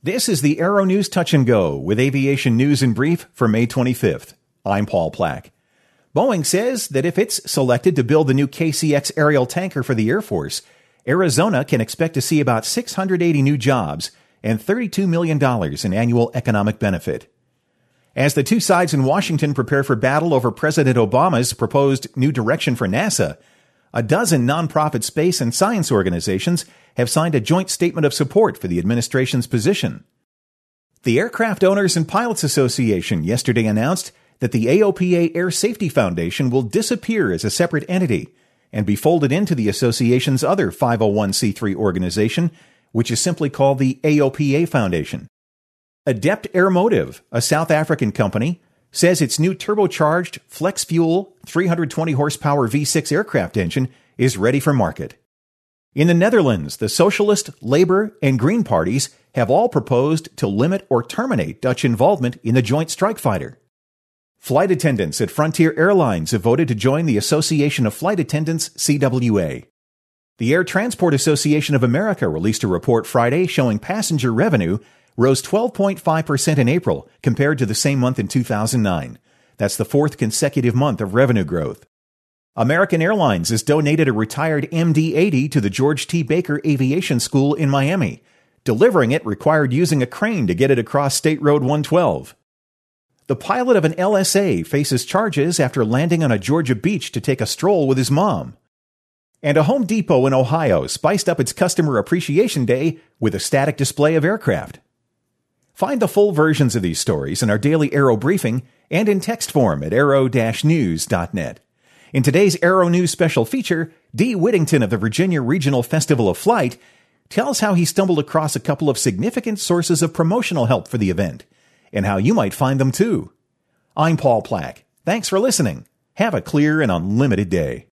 This is the Aero News Touch and Go with aviation news in brief for May 25th. I'm Paul Plack. Boeing says that if it's selected to build the new KC-X aerial tanker for the Air Force, Arizona can expect to see about 680 new jobs and $32 million in annual economic benefit. As the two sides in Washington prepare for battle over President Obama's proposed new direction for NASA, a dozen nonprofit space and science organizations have signed a joint statement of support for the administration's position. The Aircraft Owners and Pilots Association yesterday announced that the AOPA Air Safety Foundation will disappear as a separate entity and be folded into the association's other 501c3 organization, which is simply called the AOPA Foundation. Adept Airmotive, a South African company, says its new turbocharged, flex-fuel, 320-horsepower V6 aircraft engine is ready for market. In the Netherlands, the Socialist, Labour, and Green parties have all proposed to limit or terminate Dutch involvement in the joint strike fighter. Flight attendants at Frontier Airlines have voted to join the Association of Flight Attendants, CWA. The Air Transport Association of America released a report Friday showing passenger revenue rose 12.5% in April compared to the same month in 2009. That's the fourth consecutive month of revenue growth. American Airlines has donated a retired MD-80 to the George T. Baker Aviation School in Miami. Delivering it required using a crane to get it across State Road 112. The pilot of an LSA faces charges after landing on a Georgia beach to take a stroll with his mom. And a Home Depot in Ohio spiced up its Customer Appreciation Day with a static display of aircraft. Find the full versions of these stories in our daily Aero briefing and in text form at aero-news.net. In today's Aero News special feature, Dee Whittington of the Virginia Regional Festival of Flight tells how he stumbled across a couple of significant sources of promotional help for the event, and how you might find them too. I'm Paul Plack. Thanks for listening. Have a clear and unlimited day.